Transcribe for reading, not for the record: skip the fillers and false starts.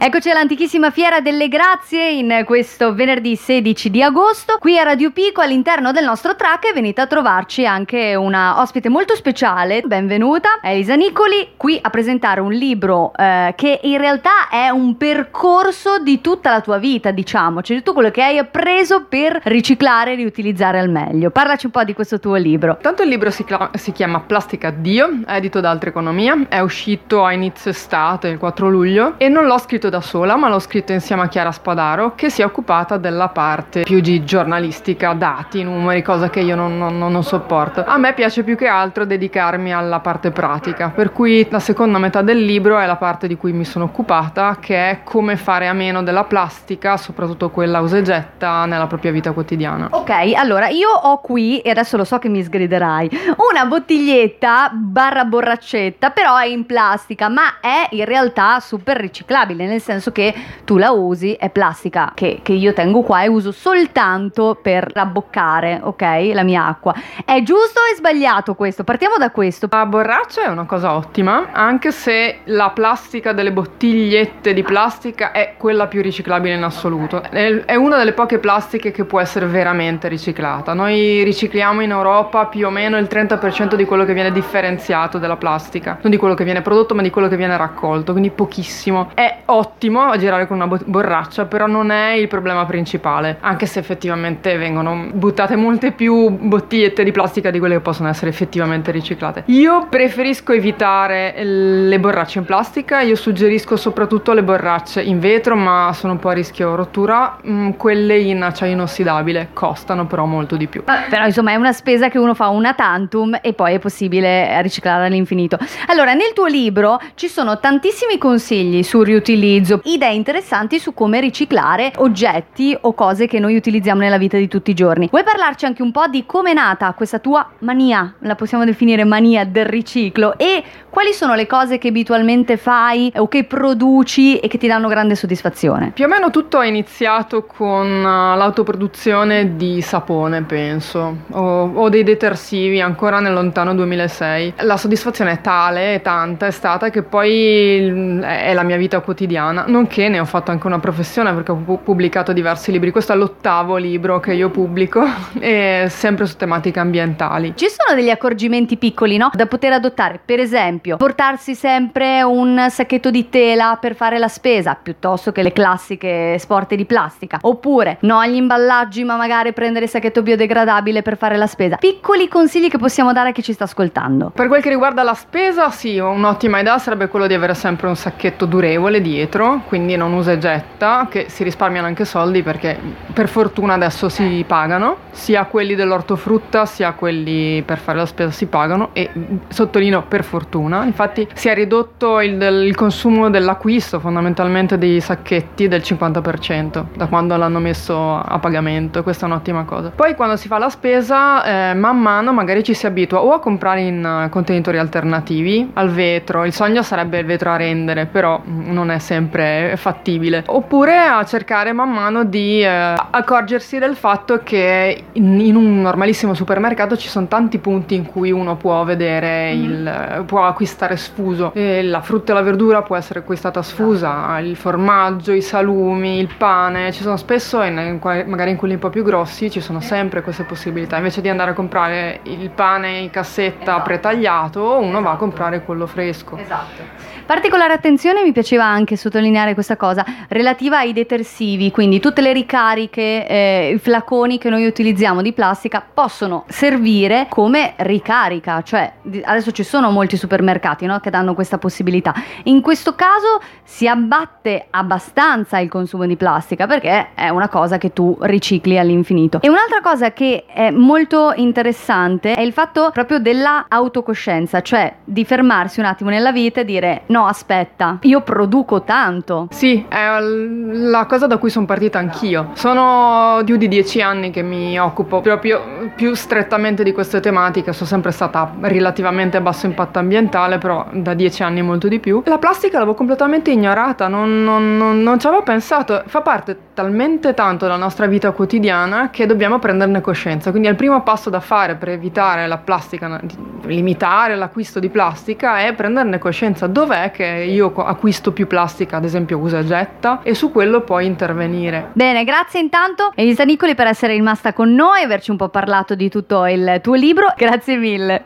Eccoci all'antichissima Fiera delle Grazie in questo venerdì 16 di agosto. Qui a Radio Pico, all'interno del nostro track, è venuta a trovarci anche una ospite molto speciale. Benvenuta, Elisa Nicoli, qui a presentare un libro che in realtà è un percorso di tutta la tua vita, diciamo, cioè di tutto quello che hai appreso per riciclare e riutilizzare al meglio. Parlaci un po' di questo tuo libro. Tanto il libro si chiama Plastica Addio, è edito da Altra Economia, è uscito a inizio estate, il 4 luglio, e non l'ho scritto da sola, ma l'ho scritto insieme a Chiara Spadaro, che si è occupata della parte più di giornalistica, dati, numeri, cosa che io non sopporto. A me piace più che altro dedicarmi alla parte pratica, per cui la seconda metà del libro è la parte di cui mi sono occupata, che è come fare a meno della plastica, soprattutto quella usa e getta, nella propria vita quotidiana. Ok, allora io ho qui, e adesso lo so che mi sgriderai, una bottiglietta barra borraccetta, però è in plastica, ma è in realtà super riciclabile, nel senso che tu la usi, è plastica che io tengo qua e uso soltanto per rabboccare, ok, la mia acqua. È giusto o è sbagliato questo? Partiamo da questo. La borraccia è una cosa ottima, anche se la plastica delle bottigliette di plastica è quella più riciclabile in assoluto. È una delle poche plastiche che può essere veramente riciclata. Noi ricicliamo in Europa più o meno il 30% di quello che viene differenziato della plastica, non di quello che viene prodotto ma di quello che viene raccolto, quindi pochissimo. È ottimo a girare con una borraccia, però non è il problema principale, anche se effettivamente vengono buttate molte più bottigliette di plastica di quelle che possono essere effettivamente riciclate. Io preferisco evitare le borracce in plastica, io suggerisco soprattutto le borracce in vetro, ma sono un po' a rischio rottura. Quelle in acciaio inossidabile costano però molto di più. Però insomma è una spesa che uno fa una tantum e poi è possibile riciclare all'infinito. Allora, nel tuo libro ci sono tantissimi consigli sul riutilizzo, idee interessanti su come riciclare oggetti o cose che noi utilizziamo nella vita di tutti i giorni. Vuoi parlarci anche un po' di come è nata questa tua mania, la possiamo definire mania del riciclo, e quali sono le cose che abitualmente fai o che produci e che ti danno grande soddisfazione? Più o meno tutto è iniziato con l'autoproduzione di sapone, penso, o dei detersivi ancora nel lontano 2006. La soddisfazione è tale, è tanta, è stata, che poi è la mia vita quotidiana, nonché ne ho fatto anche una professione perché ho pubblicato diversi libri. Questo è l'8° libro che io pubblico, e sempre su tematiche ambientali. Ci sono degli accorgimenti piccoli, no? Da poter adottare, per esempio, portarsi sempre un sacchetto di tela per fare la spesa, piuttosto che le classiche sporte di plastica, oppure no agli imballaggi, ma magari prendere il sacchetto biodegradabile per fare la spesa. Piccoli consigli che possiamo dare a chi ci sta ascoltando. Per quel che riguarda la spesa, sì, un'ottima idea sarebbe quello di avere sempre un sacchetto durevole dietro, quindi non usa e getta, che si risparmiano anche soldi perché per fortuna adesso si pagano, sia quelli dell'ortofrutta sia quelli per fare la spesa si pagano, e sottolineo per fortuna. Infatti si è ridotto il consumo dell'acquisto fondamentalmente dei sacchetti del 50% da quando l'hanno messo a pagamento. Questa è un'ottima cosa. Poi quando si fa la spesa, man mano magari ci si abitua o a comprare in contenitori alternativi al vetro. Il sogno sarebbe il vetro a rendere, però non è sempre fattibile. Oppure a cercare man mano di accorgersi del fatto che in un normalissimo supermercato ci sono tanti punti in cui uno può vedere può acquistare sfuso. La frutta e la verdura può essere acquistata sfusa, il formaggio, i salumi, il pane. Ci sono spesso, magari in quelli un po' più grossi, ci sono sempre queste possibilità. Invece di andare a comprare il pane in cassetta pretagliato, uno va a comprare quello fresco. Esatto. Particolare attenzione, mi piaceva anche sottolineare questa cosa relativa ai detersivi, quindi tutte le ricariche, i flaconi che noi utilizziamo di plastica possono servire come ricarica, cioè adesso ci sono molti supermercati, no, che danno questa possibilità. In questo caso si abbatte abbastanza il consumo di plastica perché è una cosa che tu ricicli all'infinito. E un'altra cosa che è molto interessante è il fatto proprio della autocoscienza, cioè di fermarsi un attimo nella vita e dire no, aspetta, io produco tanto. Sì, è la cosa da cui sono partita anch'io. Sono più di 10 anni che mi occupo proprio più strettamente di queste tematiche. Sono sempre stata relativamente a basso impatto ambientale, però da 10 anni molto di più. La plastica l'avevo completamente ignorata, non ci avevo pensato. Fa parte talmente tanto della nostra vita quotidiana che dobbiamo prenderne coscienza. Quindi il primo passo da fare per evitare la plastica, limitare l'acquisto di plastica, è prenderne coscienza. Dov'è che io acquisto più plastica plastica, ad esempio usa e getta, e su quello puoi intervenire. Bene, grazie intanto Elisa Nicoli per essere rimasta con noi e averci un po' parlato di tutto il tuo libro. Grazie mille.